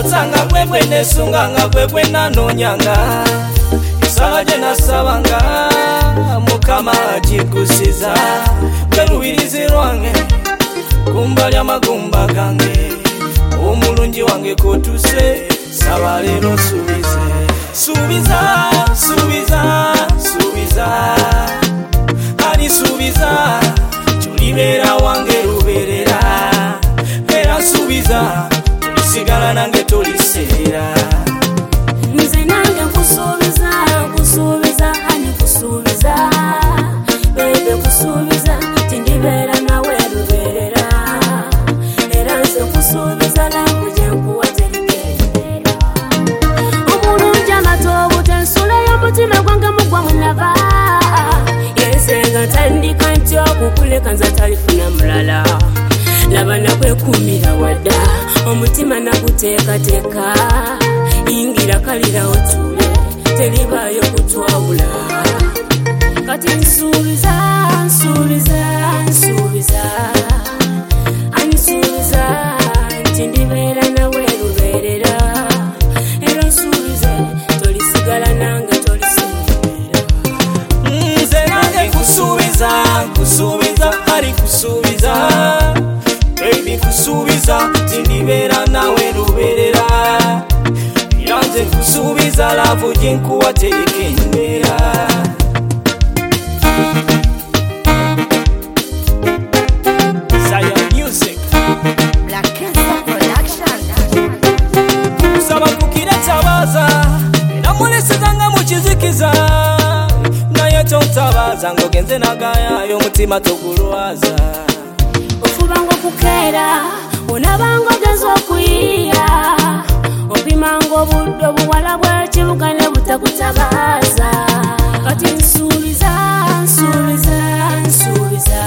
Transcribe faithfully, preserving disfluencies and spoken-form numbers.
Nasanga kwekwe nesunga nga kwekwe nanonyanga Isala jena sabanga Mukama ajikusiza Kweruwirizi rwange Kumbalya magumba gange Omulungi wange kotuse Saba lero subize Subiza, subiza, subiza Ali subiza Chulibera wange ruberera Era subiza Tulisigala nange tulisera Nze nange kusubiza, kusubiza, ani kusubiza Bebe kusubiza, tindibera nawe ruberera Era nze kusubiza langu jenkuwa terikera Omulungi amatobu tensula y'omutima gwange mugwa munava Yensenga tandika ntya okukuleka nze talifuna mulala Laba nakwekumira wadda omutima nakuteekateeka Ingira kalira otule teribayo kutwawula Kati nsuubiza, nsuubiza, nsuubiza Ansuubiza nti ndibeera nawe lubeerera Era nsuubize tolisigala nange tolisigala Nze nange kusuubiza, kusuubiza, ali kusuubiza Baby kusuubiza, tindibeera nawe lubeerera Era nze kusuubiza, laavu jenkuwa terikendera Zion Music Black Cancer Production. Kusaba kukiretabaza Era mulesezanga mukizikiza Naye tontabaza ngogenze nagayayo omutima togulwaza Ofubanga okukeera onabanga ogenza okuyiiya Opimanga obudde obuwala bw'ekibuga ne butakutabaza Kati nsuubiza, nsuubiza, nsuubiza